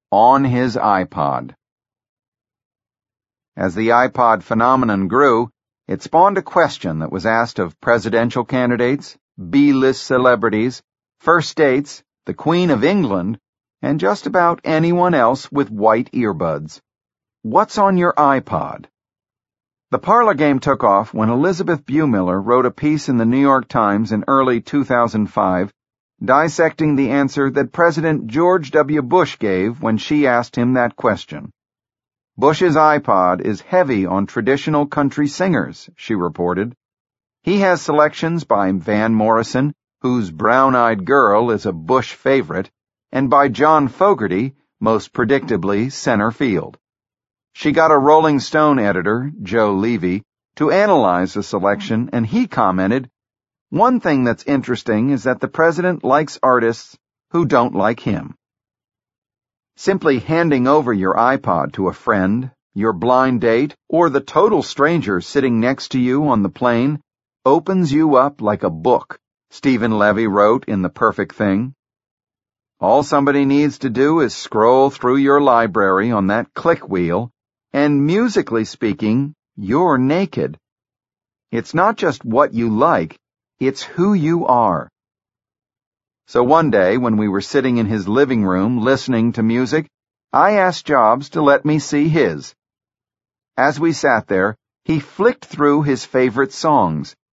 on his iPod. As the iPod phenomenon grew, it spawned a question that was asked of presidential candidates, B-list celebrities, first dates, the Queen of England, and just about anyone else with white earbuds. What's on your iPod? The parlor game took off when Elizabeth Buemiller wrote a piece in the New York Times in early 2005 dissecting the answer that President George W. Bush gave when she asked him that question. Bush's iPod is heavy on traditional country singers, she reported. He has selections by Van Morrison, whose Brown-Eyed Girl is a Bush favorite, and by John Fogerty, most predictably center field. She got a Rolling Stone editor, Joe Levy, to analyze the selection, and he commented, "One thing that's interesting is that the president likes artists who don't like him." Simply handing over your iPod to a friend, your blind date, or the total stranger sitting next to you on the plane opens you up like a book, Stephen Levy wrote in The Perfect Thing. All somebody needs to do is scroll through your library on that click wheel, and musically speaking, you're naked. It's not just what you like, it's who you are. So one day, when we were sitting in his living room listening to music, I asked Jobs to let me see his. As we sat there, he flicked through his favorite songs,